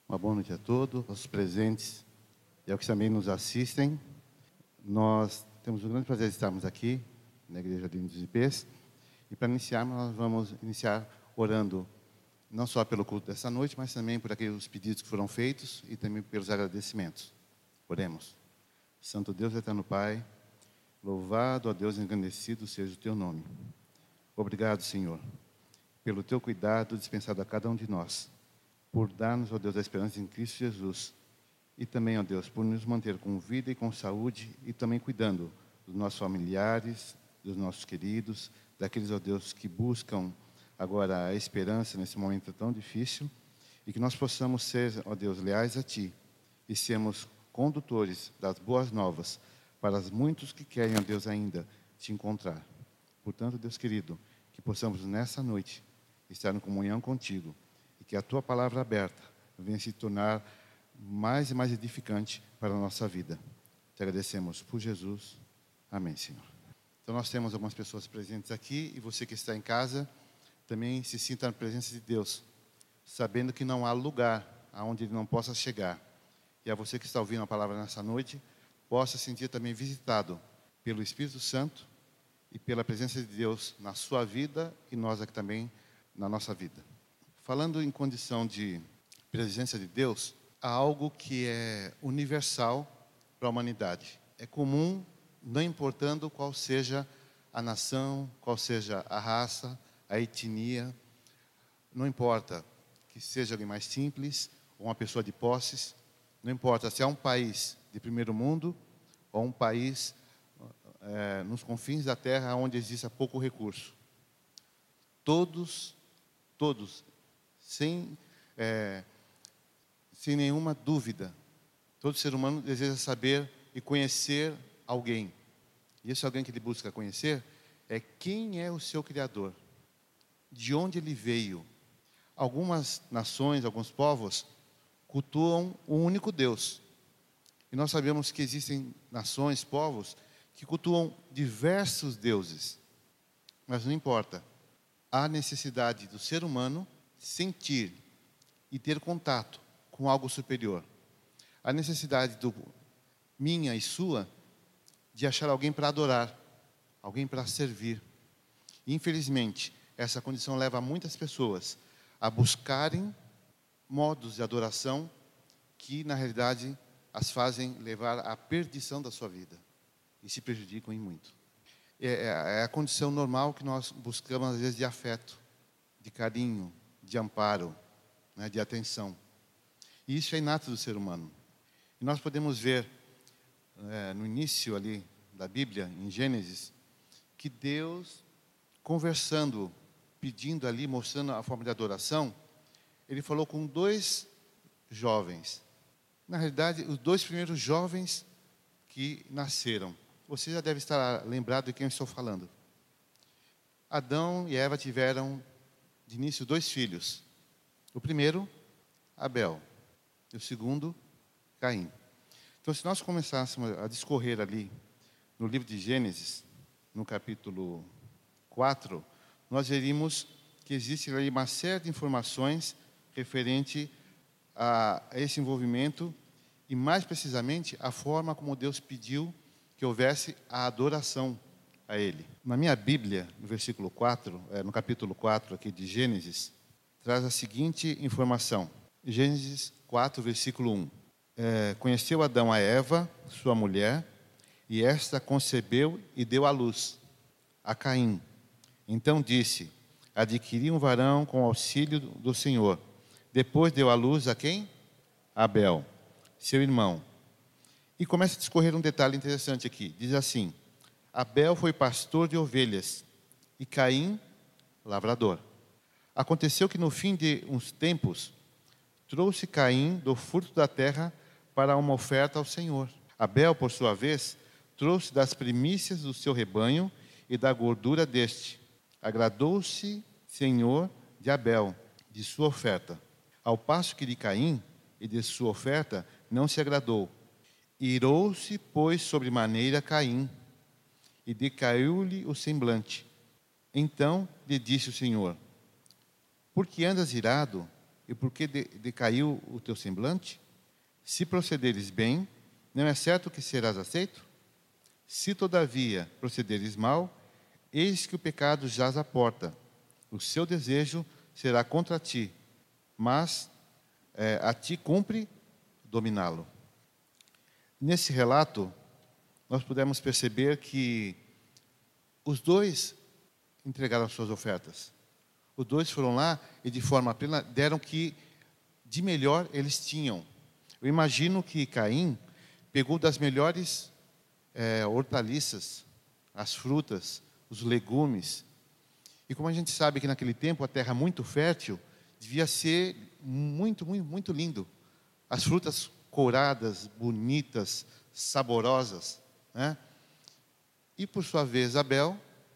Uma boa noite a todos, aos presentes e aos que também nos assistem. Nós temos um grande prazer de estarmos aqui na Igreja de dos IPs. E para iniciarmos, nós vamos iniciar orando não só pelo culto dessa noite, mas também por aqueles pedidos que foram feitos e também pelos agradecimentos. Oremos. Santo Deus, eterno Pai, louvado a Deus e engrandecido seja o Teu nome. Obrigado, Senhor, pelo Teu cuidado dispensado a cada um de nós, por dar-nos, ó Deus, a esperança em Cristo Jesus. E também, ó Deus, por nos manter com vida e com saúde e também cuidando dos nossos familiares, dos nossos queridos, daqueles, ó Deus, que buscam agora a esperança nesse momento tão difícil. E que nós possamos ser, ó Deus, leais a Ti e sermos condutores das boas novas para os muitos que querem, ó Deus, ainda Te encontrar. Portanto, Deus querido, que possamos nessa noite estar em comunhão contigo e que a Tua palavra aberta venha se tornar mais e mais edificante para a nossa vida. Te agradecemos por Jesus. Amém, Senhor. Então nós temos algumas pessoas presentes aqui e você que está em casa também se sinta na presença de Deus, sabendo que não há lugar aonde Ele não possa chegar. E a você que está ouvindo a palavra nessa noite, possa sentir também visitado pelo Espírito Santo e pela presença de Deus na sua vida e nós aqui também na nossa vida. Falando em condição de presença de Deus, há algo que é universal para a humanidade. É comum, não importando qual seja a nação, qual seja a raça, a etnia, não importa que seja alguém mais simples ou uma pessoa de posses, não importa se é um país de primeiro mundo ou um país nos confins da terra onde exista pouco recurso. Todos, sem nenhuma dúvida, todo ser humano deseja saber e conhecer alguém. E esse alguém que ele busca conhecer é quem é o seu Criador, de onde ele veio. Algumas nações, alguns povos, cultuam um único Deus. E nós sabemos que existem nações, povos, que cultuam diversos deuses. Mas não importa. Há necessidade do ser humano sentir e ter contato com algo superior. A necessidade minha e sua de achar alguém para adorar, alguém para servir. E, infelizmente, essa condição leva muitas pessoas a buscarem modos de adoração que, na realidade, as fazem levar à perdição da sua vida e se prejudicam em muito. É a condição normal que nós buscamos, às vezes, de afeto, de carinho, de amparo, né, de atenção. E isso é inato do ser humano. E nós podemos ver, no início ali da Bíblia, em Gênesis, que Deus, conversando, pedindo ali, mostrando a forma de adoração, Ele falou com dois jovens. Na realidade, os dois primeiros jovens que nasceram. Você já deve estar lembrado de quem eu estou falando. Adão e Eva tiveram, de início, dois filhos. O primeiro, Abel. E o segundo, Caim. Então, se nós começássemos a discorrer ali no livro de Gênesis, no capítulo 4, nós veríamos que existe ali uma série de informações referente a esse envolvimento e, mais precisamente, a forma como Deus pediu que houvesse a adoração a Ele. Na minha Bíblia, no versículo 4, no capítulo 4 aqui de Gênesis, traz a seguinte informação. Gênesis 4, versículo 1. Conheceu Adão a Eva, sua mulher, e esta concebeu e deu à luz a Caim. Então disse: adquiri um varão com auxílio do Senhor. Depois deu à luz a quem? Abel, seu irmão. E começa a discorrer um detalhe interessante aqui. Diz assim: Abel foi pastor de ovelhas e Caim, lavrador. Aconteceu que no fim de uns tempos, trouxe Caim do fruto da terra para uma oferta ao Senhor. Abel, por sua vez, trouxe das primícias do seu rebanho e da gordura deste. Agradou-se, Senhor, de Abel, de sua oferta, ao passo que de Caim e de sua oferta não se agradou. Irou-se, pois, sobremaneira Caim, e decaiu-lhe o semblante. Então lhe disse o Senhor: por que andas irado e por que decaiu o teu semblante? Se procederes bem, não é certo que serás aceito? Se todavia procederes mal, eis que o pecado jaz à porta. O seu desejo será contra ti, mas a ti cumpre dominá-lo. Nesse relato, nós pudemos perceber que os dois entregaram suas ofertas. Os dois foram lá e de forma plena deram o que de melhor eles tinham. Eu imagino que Caim pegou das melhores hortaliças, as frutas, os legumes. E como a gente sabe que naquele tempo a terra muito fértil, devia ser muito, muito, muito lindo. As frutas couradas, bonitas, saborosas, né? E por sua vez Abel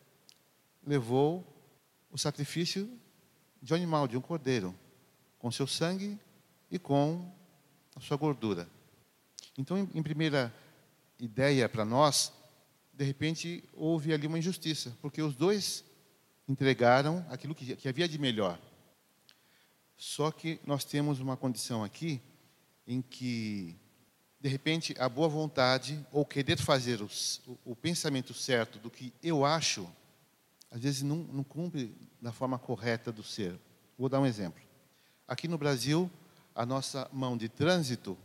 levou o sacrifício de um animal, de um cordeiro, com seu sangue e com a sua gordura. Então, em primeira ideia para nós, de repente houve ali uma injustiça, porque os dois entregaram aquilo que havia de melhor. Só que nós temos uma condição aqui em que, de repente, a boa vontade ou querer fazer o pensamento certo do que eu acho, às vezes não cumpre da forma correta do ser. Vou dar um exemplo. Aqui no Brasil, a nossa mão de trânsito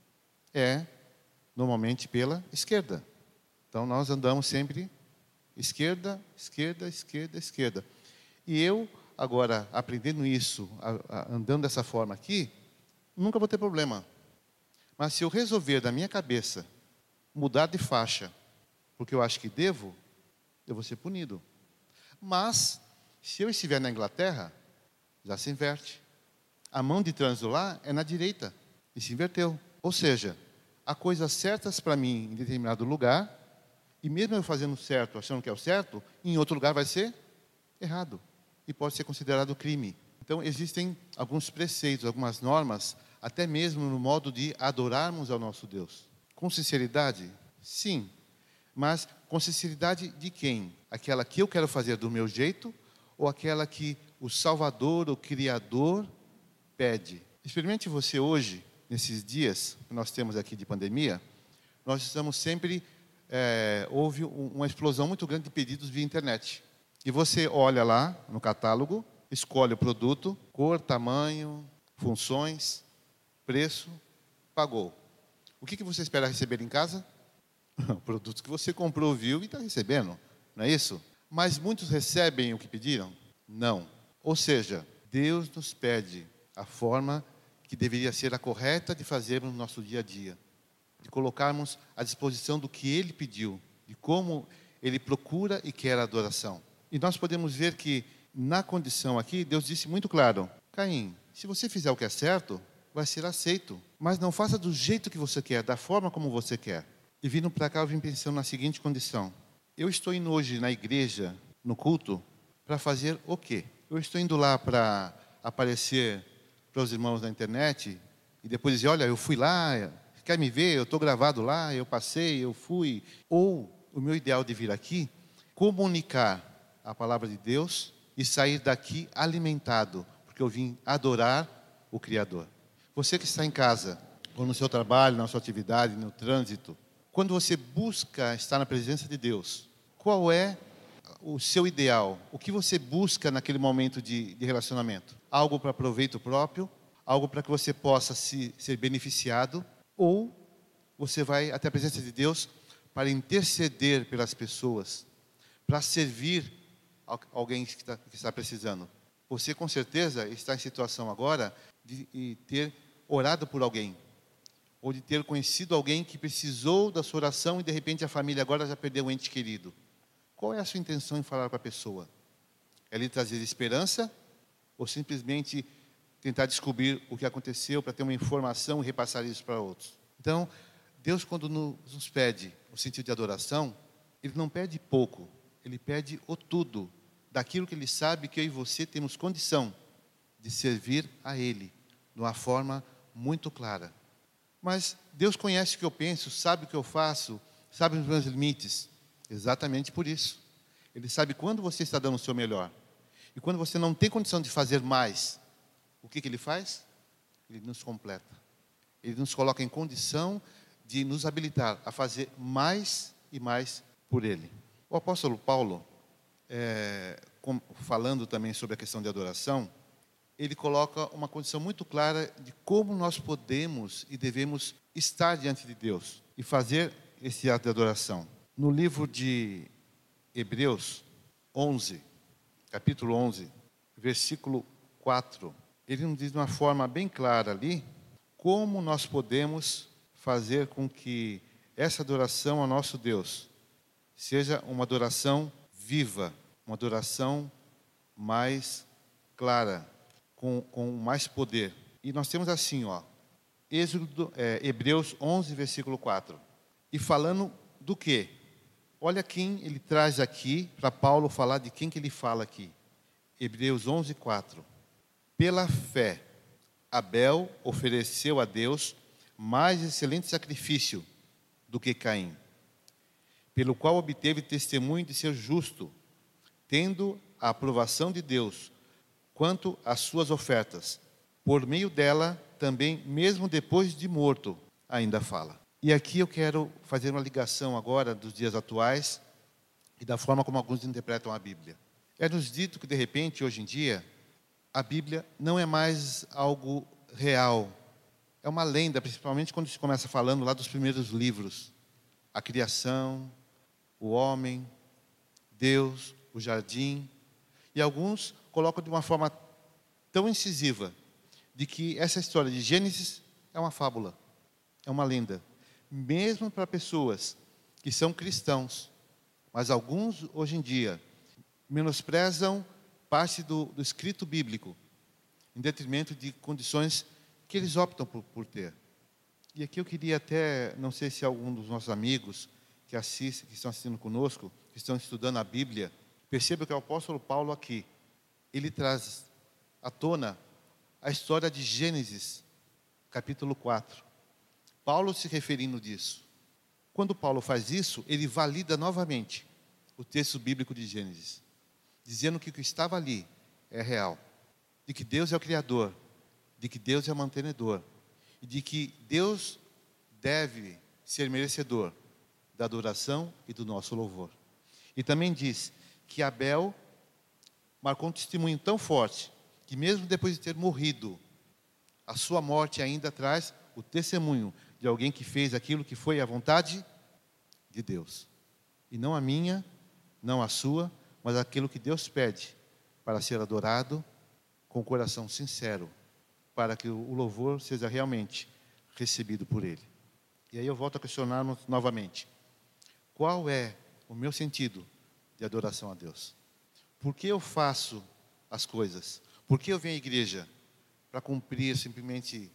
é normalmente pela esquerda. Então nós andamos sempre esquerda, esquerda, esquerda, esquerda. E eu, agora, aprendendo isso, andando dessa forma aqui, nunca vou ter problema. Mas se eu resolver da minha cabeça mudar de faixa, porque eu acho que devo, eu vou ser punido. Mas, se eu estiver na Inglaterra, já se inverte. A mão de trânsito lá é na direita, e se inverteu. Ou seja, há coisas certas para mim em determinado lugar, e mesmo eu fazendo certo, achando que é o certo, em outro lugar vai ser errado, e pode ser considerado crime. Então, existem alguns preceitos, algumas normas, até mesmo no modo de adorarmos ao nosso Deus. Com sinceridade? Sim. Mas com sinceridade de quem? Aquela que eu quero fazer do meu jeito ou aquela que o Salvador, o Criador, pede? Experimente você hoje, nesses dias que nós temos aqui de pandemia, nós estamos sempre, houve uma explosão muito grande de pedidos via internet. E você olha lá no catálogo, escolhe o produto, cor, tamanho, funções, preço, pagou. O que você espera receber em casa? O produto que você comprou, viu e está recebendo, não é isso? Mas muitos recebem o que pediram? Não. Ou seja, Deus nos pede a forma que deveria ser a correta de fazermos no nosso dia a dia, de colocarmos à disposição do que Ele pediu, de como Ele procura e quer a adoração. E nós podemos ver que, na condição aqui, Deus disse muito claro: Caim, se você fizer o que é certo, vai ser aceito, mas não faça do jeito que você quer, da forma como você quer. E vindo para cá, eu vim pensando na seguinte condição: eu estou indo hoje na igreja, no culto, para fazer o quê? Eu estou indo lá para aparecer para os irmãos na internet e depois dizer: olha, eu fui lá, quer me ver? Eu estou gravado lá, eu passei, eu fui. Ou o meu ideal de vir aqui, comunicar a palavra de Deus e sair daqui alimentado, porque eu vim adorar o Criador. Você que está em casa, ou no seu trabalho, na sua atividade, no trânsito, quando você busca estar na presença de Deus, qual é o seu ideal? O que você busca naquele momento de relacionamento? Algo para proveito próprio? Algo para que você possa ser beneficiado? Ou você vai até a presença de Deus para interceder pelas pessoas, para servir alguém que está precisando? Você com certeza está em situação agora de ter orado por alguém, ou de ter conhecido alguém que precisou da sua oração e de repente a família agora já perdeu um ente querido. Qual é a sua intenção em falar com a pessoa? É lhe trazer esperança ou simplesmente tentar descobrir o que aconteceu para ter uma informação e repassar isso para outros? Então, Deus, quando nos pede o sentido de adoração, Ele não pede pouco, Ele pede o tudo, daquilo que Ele sabe que eu e você temos condição de servir a Ele, de uma forma muito clara. Mas Deus conhece o que eu penso, sabe o que eu faço, sabe os meus limites. Exatamente por isso. Ele sabe quando você está dando o seu melhor. E quando você não tem condição de fazer mais, o que ele faz? Ele nos completa. Ele nos coloca em condição de nos habilitar a fazer mais e mais por Ele. O apóstolo Paulo, falando também sobre a questão de adoração, ele coloca uma condição muito clara de como nós podemos e devemos estar diante de Deus e fazer esse ato de adoração. No livro de Hebreus 11, capítulo 11, versículo 4, ele nos diz de uma forma bem clara ali como nós podemos fazer com que essa adoração ao nosso Deus seja uma adoração viva, uma adoração mais clara, com mais poder. E nós temos assim, Hebreus 11, versículo 4. E falando do quê? Olha quem ele traz aqui, para Paulo falar de quem que ele fala aqui. Hebreus 11, 4. Pela fé, Abel ofereceu a Deus mais excelente sacrifício do que Caim, pelo qual obteve testemunho de ser justo, tendo a aprovação de Deus quanto às suas ofertas. Por meio dela, também, mesmo depois de morto, ainda fala. E aqui eu quero fazer uma ligação agora dos dias atuais e da forma como alguns interpretam a Bíblia. É nos dito que, de repente, hoje em dia, a Bíblia não é mais algo real. É uma lenda, principalmente quando se começa falando lá dos primeiros livros. A criação, o homem, Deus, o jardim. E alguns colocam de uma forma tão incisiva de que essa história de Gênesis é uma fábula, é uma lenda. Mesmo para pessoas que são cristãos, mas alguns hoje em dia menosprezam parte do escrito bíblico, em detrimento de condições que eles optam por ter. E aqui eu queria até, não sei se algum dos nossos amigos que estão assistindo conosco, que estão estudando a Bíblia, perceba que o apóstolo Paulo aqui, ele traz à tona a história de Gênesis, capítulo 4. Paulo se referindo disso. Quando Paulo faz isso, ele valida novamente o texto bíblico de Gênesis, dizendo que o que estava ali é real, de que Deus é o Criador, de que Deus é o mantenedor, e de que Deus deve ser merecedor da adoração e do nosso louvor. E também diz que Abel marcou um testemunho tão forte, que mesmo depois de ter morrido, a sua morte ainda traz o testemunho de alguém que fez aquilo que foi a vontade de Deus. E não a minha, não a sua, mas aquilo que Deus pede para ser adorado com o coração sincero, para que o louvor seja realmente recebido por Ele. E aí eu volto a questionar novamente. Qual é o meu sentido de adoração a Deus? Por que eu faço as coisas? Por que eu venho à igreja? Para cumprir simplesmente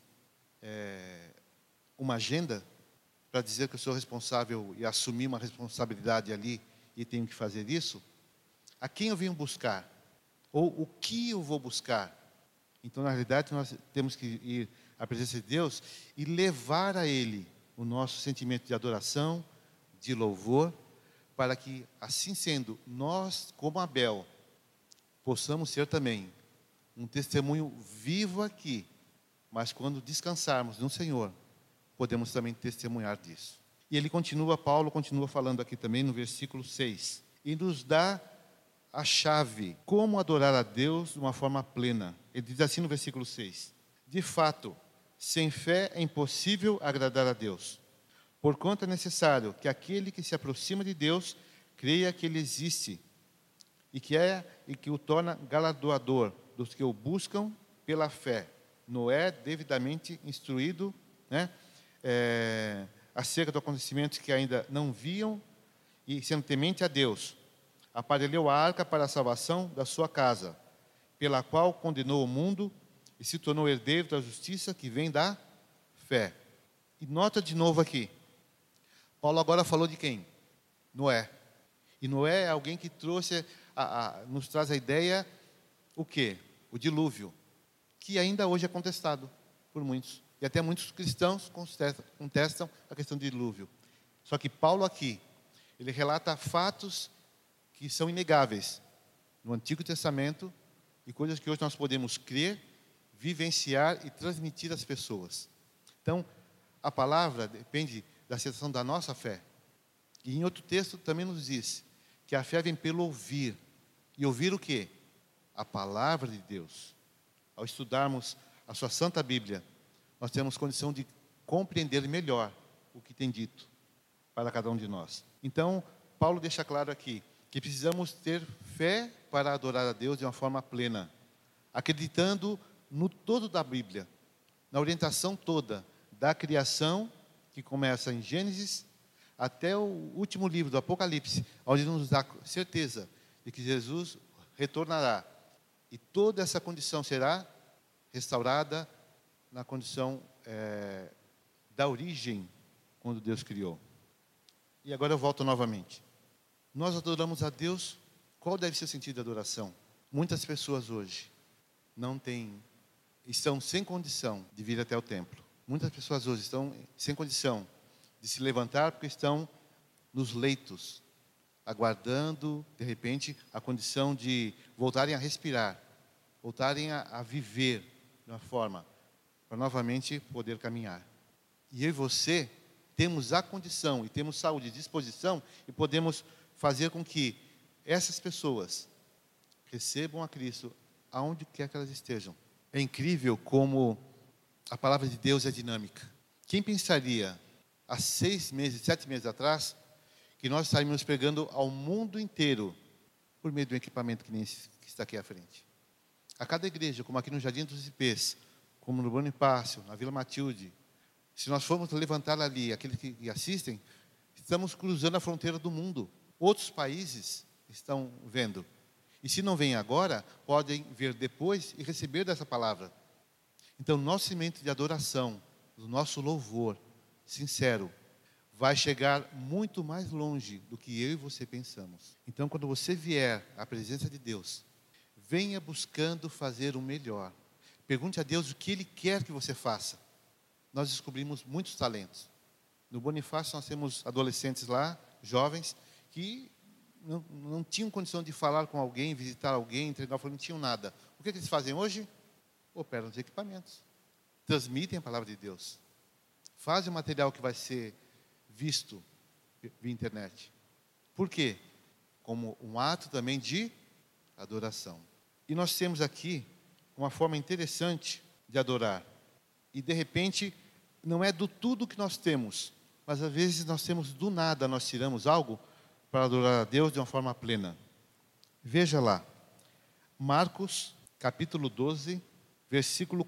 uma agenda? Para dizer que eu sou responsável e assumir uma responsabilidade ali e tenho que fazer isso? A quem eu venho buscar? Ou o que eu vou buscar? Então, na realidade, nós temos que ir à presença de Deus e levar a Ele o nosso sentimento de adoração, de louvor, para que, assim sendo, nós, como Abel, possamos ser também um testemunho vivo aqui, mas quando descansarmos no Senhor, podemos também testemunhar disso. E Paulo continua falando aqui também no versículo 6, e nos dá a chave, como adorar a Deus de uma forma plena. Ele diz assim no versículo 6, de fato, sem fé é impossível agradar a Deus, porquanto é necessário que aquele que se aproxima de Deus creia que Ele existe e que o torna galardoador dos que o buscam pela fé. Noé, devidamente instruído, acerca dos acontecimentos que ainda não viam, e sendo temente a Deus, aparelhou a arca para a salvação da sua casa, pela qual condenou o mundo e se tornou herdeiro da justiça que vem da fé. E nota de novo aqui, Paulo agora falou de quem? Noé. E Noé é alguém que nos traz a ideia, o quê? O dilúvio, que ainda hoje é contestado por muitos. E até muitos cristãos contestam a questão do dilúvio. Só que Paulo aqui, ele relata fatos que são inegáveis no Antigo Testamento e coisas que hoje nós podemos crer, vivenciar e transmitir às pessoas. Então, a palavra depende da aceitação da nossa fé. E em outro texto também nos diz que a fé vem pelo ouvir. E ouvir o quê? A palavra de Deus. Ao estudarmos a sua Santa Bíblia, nós temos condição de compreender melhor o que tem dito para cada um de nós. Então, Paulo deixa claro aqui que precisamos ter fé para adorar a Deus de uma forma plena, acreditando no todo da Bíblia, na orientação toda da criação, que começa em Gênesis, até o último livro do Apocalipse, onde nos dá certeza de que Jesus retornará. E toda essa condição será restaurada na condição da origem, quando Deus criou. E agora eu volto novamente. Nós adoramos a Deus. Qual deve ser o sentido da adoração? Muitas pessoas hoje estão sem condição de vir até o templo. Muitas pessoas hoje estão sem condição de se levantar porque estão nos leitos, aguardando, de repente, a condição de voltarem a respirar, voltarem a viver de uma forma para novamente poder caminhar. E eu e você temos a condição e temos saúde e disposição e podemos fazer com que essas pessoas recebam a Cristo aonde quer que elas estejam. É incrível como a palavra de Deus é dinâmica. Quem pensaria há 6 meses, 7 meses atrás, que nós estaríamos pregando ao mundo inteiro por meio de um equipamento que nem esse que está aqui à frente? A cada igreja, como aqui no Jardim dos Ipês, como no Bonifácio, na Vila Matilde, se nós formos levantar ali aqueles que assistem, estamos cruzando a fronteira do mundo. Outros países estão vendo. E se não vêm agora, podem ver depois e receber dessa palavra. Então, nosso cimento de adoração, o nosso louvor sincero, vai chegar muito mais longe do que eu e você pensamos. Então, quando você vier à presença de Deus, venha buscando fazer o melhor. Pergunte a Deus o que Ele quer que você faça. Nós descobrimos muitos talentos. No Bonifácio nós temos adolescentes lá, jovens, que não tinham condição de falar com alguém, visitar alguém, entregar, não tinham nada. O que eles fazem hoje? Operam os equipamentos. Transmitem a palavra de Deus. Fazem o material que vai ser visto via internet. Por quê? Como um ato também de adoração. E nós temos aqui uma forma interessante de adorar. E de repente, não é do tudo que nós temos, mas às vezes nós temos do nada, nós tiramos algo para adorar a Deus de uma forma plena. Veja lá, Marcos capítulo 12, versículo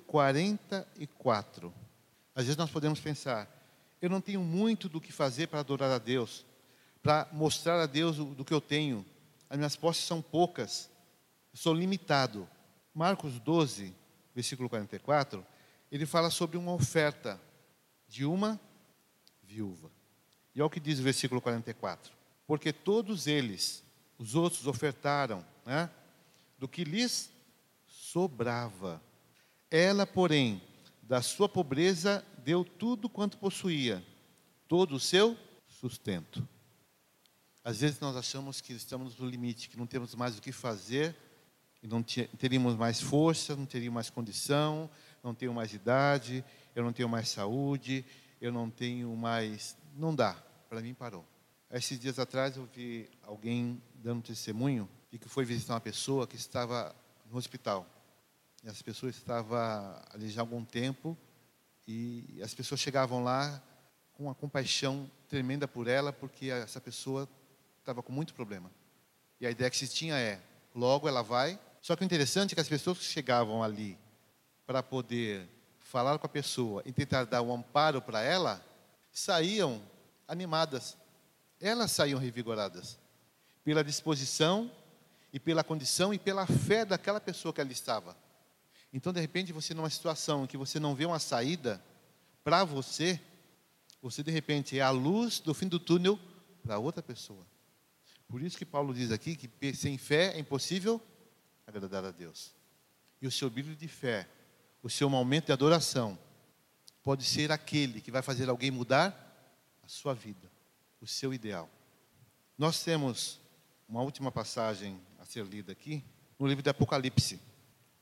44. Às vezes nós podemos pensar, eu não tenho muito do que fazer para adorar a Deus, para mostrar a Deus do que eu tenho. As minhas posses são poucas, eu sou limitado. Marcos 12, versículo 44, ele fala sobre uma oferta de uma viúva. E olha o que diz o versículo 44. Porque todos eles, os outros, ofertaram, do que lhes sobrava. Ela, porém, da sua pobreza, deu tudo quanto possuía, todo o seu sustento. Às vezes nós achamos que estamos no limite, que não temos mais o que fazer, e não teríamos mais força, não teríamos mais condição, não tenho mais idade, eu não tenho mais saúde, eu não tenho mais... Não dá, para mim parou. Esses dias atrás eu vi alguém dando testemunho de que foi visitar uma pessoa que estava no hospital. E essa pessoa estava ali já há algum tempo e as pessoas chegavam lá com uma compaixão tremenda por ela, porque essa pessoa estava com muito problema. E a ideia que se tinha é, logo ela vai. Só que o interessante é que as pessoas que chegavam ali para poder falar com a pessoa e tentar dar um amparo para ela, saíam animadas. Elas saíam revigoradas pela disposição e pela condição e pela fé daquela pessoa que ali estava. Então, de repente, você numa situação em que você não vê uma saída para você, você de repente é a luz do fim do túnel para outra pessoa. Por isso que Paulo diz aqui que sem fé é impossível agradar a Deus. E o seu brilho de fé, o seu momento de adoração, pode ser aquele que vai fazer alguém mudar a sua vida, o seu ideal. Nós temos uma última passagem a ser lida aqui, no livro de Apocalipse.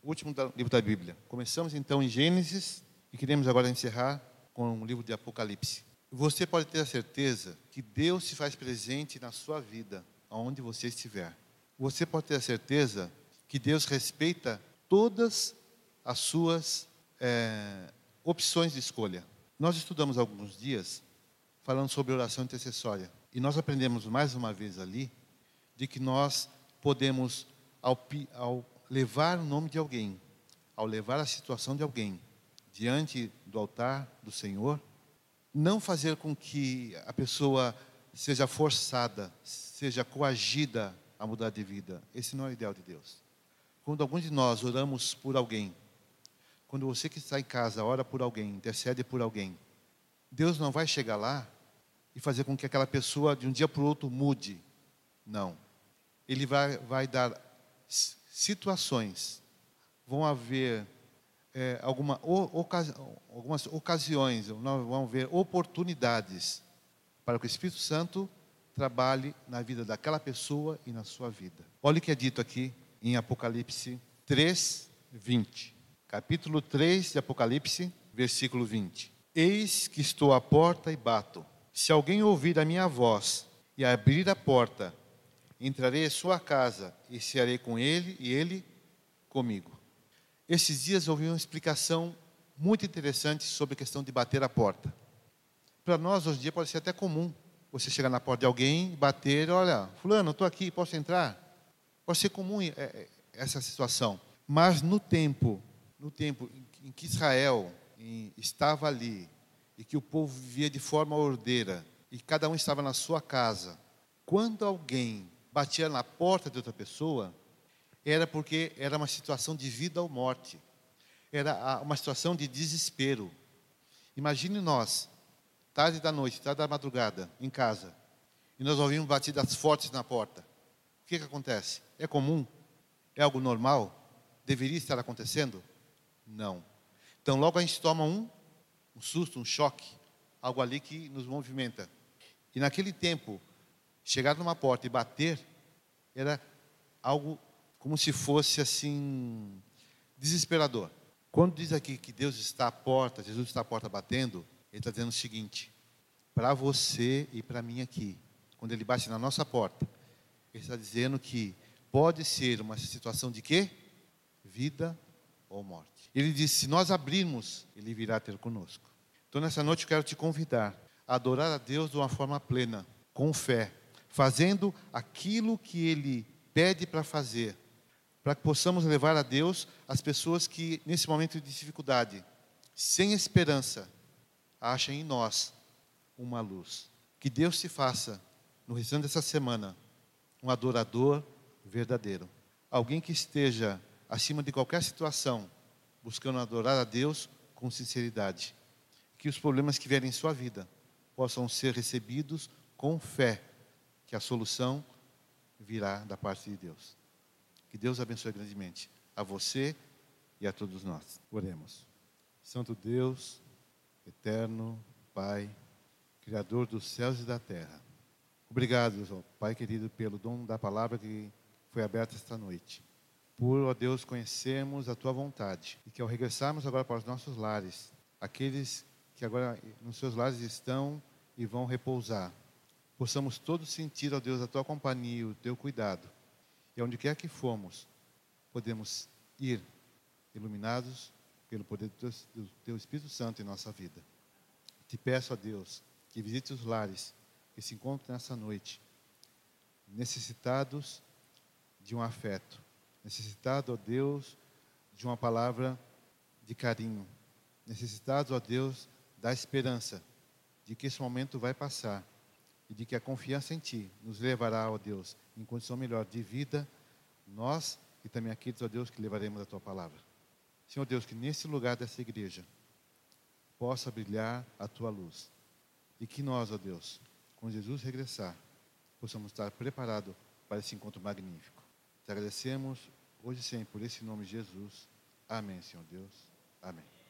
último livro da Bíblia. Começamos então em Gênesis e queremos agora encerrar com o livro de Apocalipse. Você pode ter a certeza que Deus se faz presente na sua vida, aonde você estiver. Você pode ter a certeza que Deus respeita todas as suas opções de escolha. Nós estudamos há alguns dias falando sobre oração intercessória. E nós aprendemos mais uma vez ali de que nós podemos, ao levar o nome de alguém, ao levar a situação de alguém diante do altar do Senhor, não fazer com que a pessoa seja forçada, seja coagida a mudar de vida. Esse não é o ideal de Deus. Quando alguns de nós oramos por alguém, quando você que está em casa ora por alguém, intercede por alguém, Deus não vai chegar lá e fazer com que aquela pessoa de um dia para o outro mude. Não. Ele vai dar situações, vão haver algumas ocasiões, vão haver oportunidades para que o Espírito Santo trabalhe na vida daquela pessoa e na sua vida. Olha o que é dito aqui em Apocalipse 3, 20. Capítulo 3 de Apocalipse, versículo 20. Eis que estou à porta e bato. Se alguém ouvir a minha voz e abrir a porta, entrarei em sua casa e cearei com ele e ele comigo. Esses dias eu ouvi uma explicação muito interessante sobre a questão de bater a porta. Para nós, hoje em dia, pode ser até comum você chegar na porta de alguém, bater, olha, fulano, estou aqui, posso entrar? Pode ser comum essa situação. Mas no tempo em que Israel estava ali, e que o povo vivia de forma ordeira, e cada um estava na sua casa, quando alguém batia na porta de outra pessoa, era porque era uma situação de vida ou morte, era uma situação de desespero. Imagine nós, tarde da noite, tarde da madrugada, em casa, e nós ouvimos batidas fortes na porta. O que acontece? É comum? É algo normal? Deveria estar acontecendo? Não. Então logo a gente toma um susto, um choque, algo ali que nos movimenta. E naquele tempo, chegar numa porta e bater, era algo como se fosse assim, desesperador. Quando diz aqui que Deus está à porta, Jesus está à porta batendo, Ele está dizendo o seguinte, para você e para mim aqui, quando Ele bate na nossa porta, Ele está dizendo que pode ser uma situação de quê? Vida ou morte. Ele diz, se nós abrirmos, Ele virá ter conosco. Então nessa noite eu quero te convidar a adorar a Deus de uma forma plena, com fé, fazendo aquilo que Ele pede para fazer, para que possamos levar a Deus as pessoas que nesse momento de dificuldade, sem esperança, achem em nós uma luz. Que Deus se faça, no restante dessa semana, um adorador verdadeiro. Alguém que esteja acima de qualquer situação, buscando adorar a Deus com sinceridade. Que os problemas que vierem em sua vida possam ser recebidos com fé, que a solução virá da parte de Deus. Que Deus abençoe grandemente a você e a todos nós. Oremos. Santo Deus, eterno Pai, Criador dos céus e da terra. Obrigado, Pai querido, pelo dom da palavra que foi aberta esta noite. Por, ó Deus, conhecermos a Tua vontade. E que ao regressarmos agora para os nossos lares, aqueles que agora nos seus lares estão e vão repousar, possamos todos sentir, ó Deus, a Tua companhia, o Teu cuidado. E onde quer que fomos, podemos ir iluminados pelo poder do Teu Espírito Santo em nossa vida. Te peço, ó Deus, que visite os lares que se encontram nessa noite, necessitados de um afeto, necessitados, ó Deus, de uma palavra de carinho, necessitados, ó Deus, da esperança de que esse momento vai passar e de que a confiança em Ti nos levará, ó Deus, em condição melhor de vida, nós e também aqueles, ó Deus, que levaremos a Tua palavra. Senhor Deus, que nesse lugar dessa igreja possa brilhar a Tua luz e que nós, ó Deus, quando Jesus regressar, possamos estar preparados para esse encontro magnífico. Te agradecemos hoje e sempre por esse nome de Jesus. Amém, Senhor Deus. Amém.